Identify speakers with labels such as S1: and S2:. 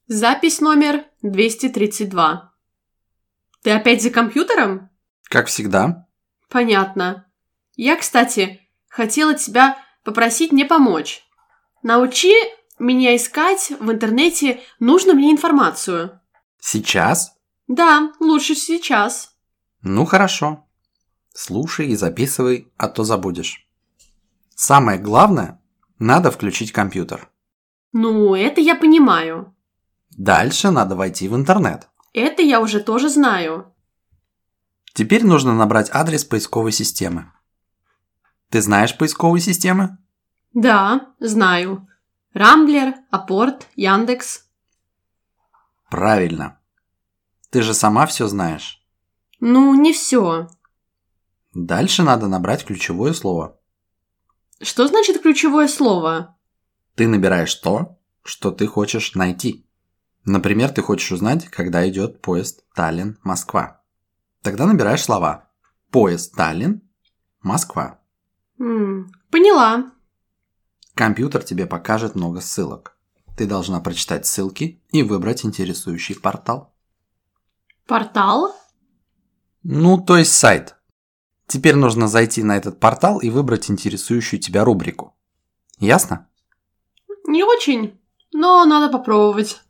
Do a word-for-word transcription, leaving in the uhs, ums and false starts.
S1: Запись номер двести тридцать два. Ты опять за компьютером?
S2: Как всегда.
S1: Понятно. Я, кстати, хотела тебя попросить мне помочь. Научи меня искать в интернете нужную мне информацию.
S2: Сейчас?
S1: Да, лучше сейчас.
S2: Ну хорошо. Слушай и записывай, а то забудешь. Самое главное, надо включить компьютер.
S1: Ну, это я понимаю.
S2: Дальше надо войти в интернет.
S1: Это я уже тоже знаю.
S2: Теперь нужно набрать адрес поисковой системы. Ты знаешь поисковые системы?
S1: Да, знаю. Рамблер, Апорт, Яндекс.
S2: Правильно. Ты же сама все знаешь.
S1: Ну, не все.
S2: Дальше надо набрать ключевое слово.
S1: Что значит ключевое слово?
S2: Ты набираешь то, что ты хочешь найти. Например, ты хочешь узнать, когда идет поезд Таллин-Москва. Тогда набираешь слова «Поезд Таллин-Москва».
S1: М, поняла.
S2: Компьютер тебе покажет много ссылок. Ты должна прочитать ссылки и выбрать интересующий портал.
S1: Портал?
S2: Ну, то есть сайт. Теперь нужно зайти на этот портал и выбрать интересующую тебя рубрику. Ясно?
S1: Не очень, но надо попробовать.